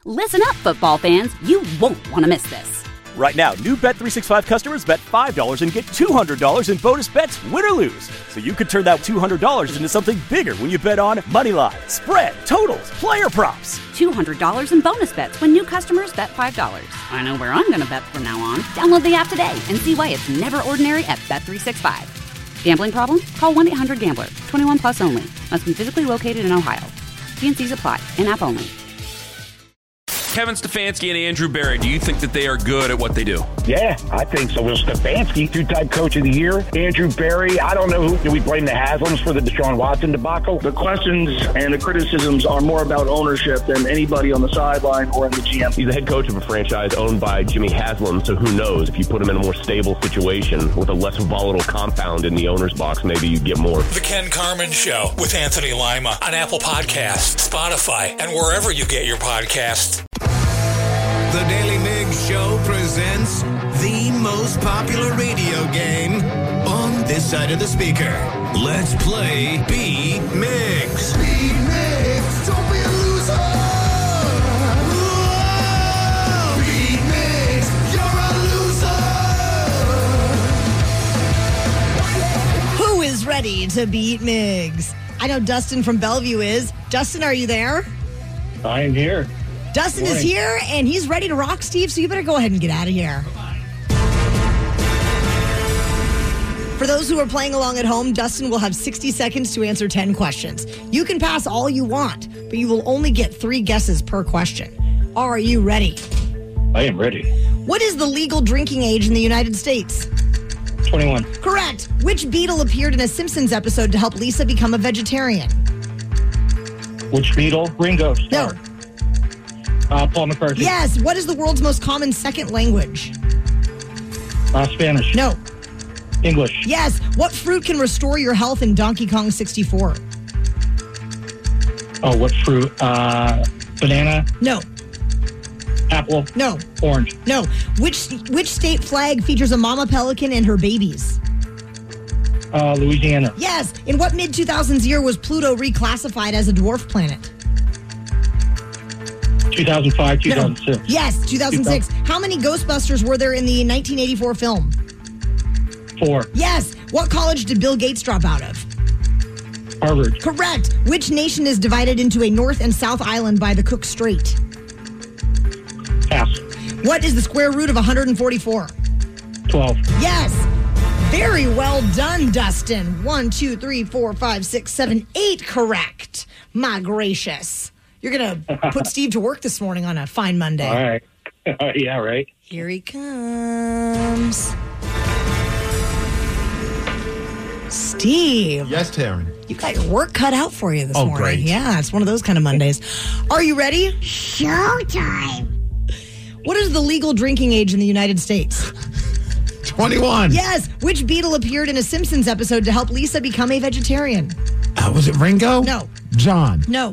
Listen up, football fans. You won't want to miss this. Right now, new Bet365 customers bet $5 and get $200 in bonus bets, win or lose. So you could turn that $200 into something bigger when you bet on money line, spread, totals, player props. $200 in bonus bets when new customers bet $5. I know where I'm going to bet from now on. Download the app today and see why it's never ordinary at Bet365. Gambling problem? Call 1-800-GAMBLER. 21 plus only. Must be physically located in Ohio. T&Cs apply. In-app only. Kevin Stefanski and Andrew Berry, do you think that they are good at what they do? Yeah, I think so. Well, Stefanski, two-time coach of the year. Andrew Berry, I don't know who. Do we blame the Haslams for the Deshaun Watson debacle? The questions and the criticisms are more about ownership than anybody on the sideline or in the GM. He's the head coach of a franchise owned by Jimmy Haslam, so who knows? If you put him in a more stable situation with a less volatile compound in the owner's box, maybe you get more. The Ken Carman Show with Anthony Lima on Apple Podcasts, Spotify, and wherever you get your podcasts. The Daily Migs Show presents the most popular radio game on this side of the speaker. Let's play Beat Migs. Beat Migs, don't be a loser. Whoa! Beat Migs, you're a loser. Who is ready to beat Migs? I know Dustin from Bellevue is. Dustin, are you there? I am here. Dustin is here, and he's ready to rock, Steve, so you better go ahead and get out of here. For those who are playing along at home, Dustin will have 60 seconds to answer 10 questions. You can pass all you want, but you will only get 3 guesses per question. Are you ready? I am ready. What is the legal drinking age in the United States? 21. Correct. Which Beatle appeared in a Simpsons episode to help Lisa become a vegetarian? Which Beatle? Ringo Starr. No. Paul McCartney. Yes. What is the world's most common second language? Spanish. No. English. Yes. What fruit can restore your health in Donkey Kong 64? Oh, what fruit? Banana. No. Apple. No. Orange. No. Which state flag features a mama pelican and her babies? Louisiana. Yes. In what mid-2000s year was Pluto reclassified as a dwarf planet? 2005, 2006. No. Yes, 2006. How many Ghostbusters were there in the 1984 film? 4. Yes. What college did Bill Gates drop out of? Harvard. Correct. Which nation is divided into a North and South Island by the Cook Strait? Pass. What is the square root of 144? 12. Yes. Very well done, Dustin. 1, 2, 3, 4, 5, 6, 7, 8 correct. My gracious. You're going to put Steve to work this morning on a fine Monday. All right. Yeah, right. Here he comes. Steve. Yes, Taryn. You got your work cut out for you this morning. Great. Yeah, it's one of those kind of Mondays. Are you ready? Showtime. What is the legal drinking age in the United States? 21. Yes. Which Beatle appeared in a Simpsons episode to help Lisa become a vegetarian? Was it Ringo? No. John. No.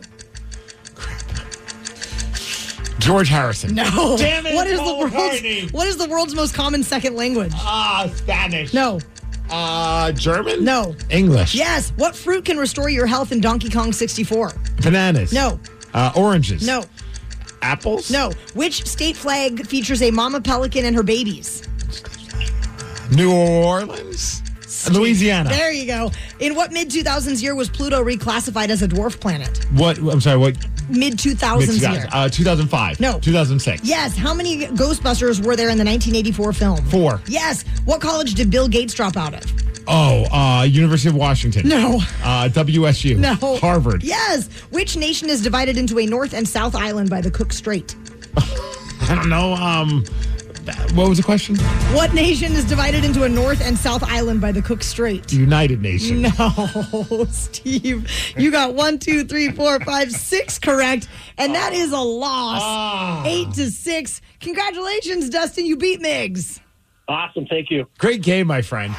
George Harrison. No. Damn it. What is the world's most common second language? Spanish. No. German? No. English. Yes. What fruit can restore your health in Donkey Kong 64? Bananas. No. Oranges. No. Apples? No. Which state flag features a mama pelican and her babies? New Orleans? Louisiana. There you go. In what mid-2000s year was Pluto reclassified as a dwarf planet? What? I'm sorry, what? Mid-2000s year. 2005. No. 2006. Yes. How many Ghostbusters were there in the 1984 film? 4. Yes. What college did Bill Gates drop out of? University of Washington. No. WSU. No. Harvard. Yes. Which nation is divided into a North and South Island by the Cook Strait? I don't know. What was the question? What nation is divided into a North and South Island by the Cook Strait? United Nations. No, Steve. You got 1, 2, 3, 4, 5, 6 correct, and that is a loss. 8-6. Congratulations, Dustin. You beat Migs. Awesome. Thank you. Great game, my friend.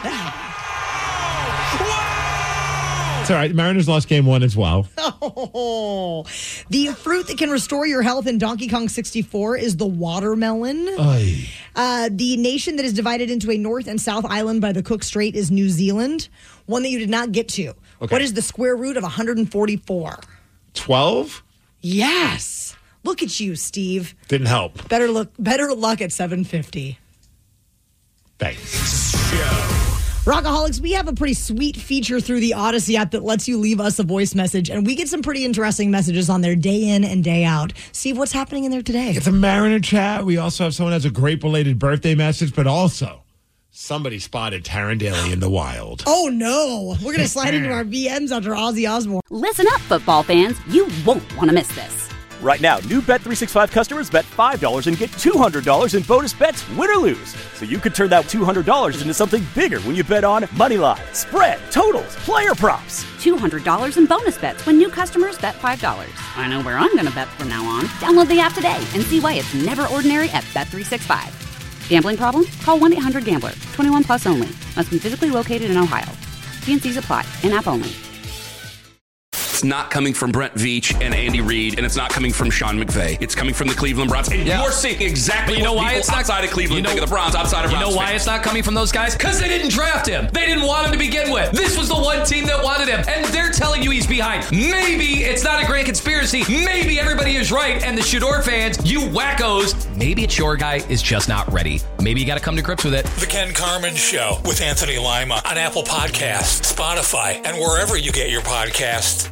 It's all right. Mariners lost game 1 as well. Oh, the fruit that can restore your health in Donkey Kong 64 is the watermelon. The nation that is divided into a North and South Island by the Cook Strait is New Zealand. One that you did not get to. Okay. What is the square root of 144? 12? Yes. Look at you, Steve. Didn't help. Better luck at 7:50. Thanks. Rockaholics, we have a pretty sweet feature through the Odyssey app that lets you leave us a voice message, and we get some pretty interesting messages on there day in and day out. Steve, what's happening in there today? It's a Mariner chat. We also have someone who has a great belated birthday message, but also somebody spotted Taryn Daly in the wild. Oh, no. We're going to slide into our VMs after Ozzy Osbourne. Listen up, football fans. You won't want to miss this. Right now, new Bet365 customers bet $5 and get $200 in bonus bets, win or lose. So you could turn that $200 into something bigger when you bet on Moneyline, spread, totals, player props. $200 in bonus bets when new customers bet $5. I know where I'm going to bet from now on. Download the app today and see why it's never ordinary at Bet365. Gambling problem? Call 1-800-GAMBLER. 21 plus only. Must be physically located in Ohio. T&Cs apply. In-app only. It's not coming from Brent Veach and Andy Reid, and it's not coming from Sean McVay. It's coming from the Cleveland Browns. And you're seeing exactly what people outside of Cleveland think of the Browns, outside of Browns. You know why it's not coming from those guys? Because they didn't draft him. They didn't want him to begin with. This was the one team that wanted him, and they're telling you he's behind. Maybe it's not a grand conspiracy. Maybe everybody is right, and the Shador fans, you wackos, maybe it's your guy is just not ready. Maybe you got to come to grips with it. The Ken Carman Show with Anthony Lima on Apple Podcasts, Spotify, and wherever you get your podcasts.